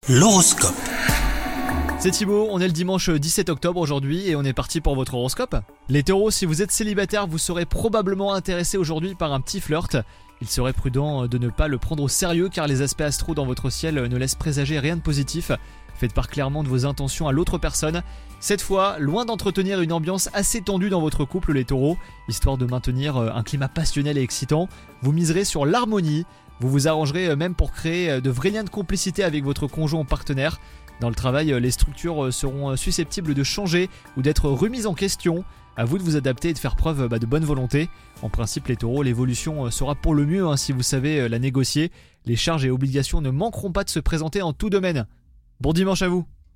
L'horoscope. C'est Thibaut, on est le dimanche 17 octobre aujourd'hui et on est parti pour votre horoscope. Les taureaux, si vous êtes célibataire, vous serez probablement intéressé aujourd'hui par un petit flirt. Il serait prudent de ne pas le prendre au sérieux car les aspects astro dans votre ciel ne laissent présager rien de positif. Faites part clairement de vos intentions à l'autre personne. Cette fois, loin d'entretenir une ambiance assez tendue dans votre couple les taureaux, histoire de maintenir un climat passionnel et excitant, vous miserez sur l'harmonie. Vous vous arrangerez même pour créer de vrais liens de complicité avec votre conjoint ou partenaire. Dans le travail, les structures seront susceptibles de changer ou d'être remises en question. À vous de vous adapter et de faire preuve de bonne volonté. En principe, les taureaux, l'évolution sera pour le mieux si vous savez la négocier. Les charges et obligations ne manqueront pas de se présenter en tout domaine. Bon dimanche à vous!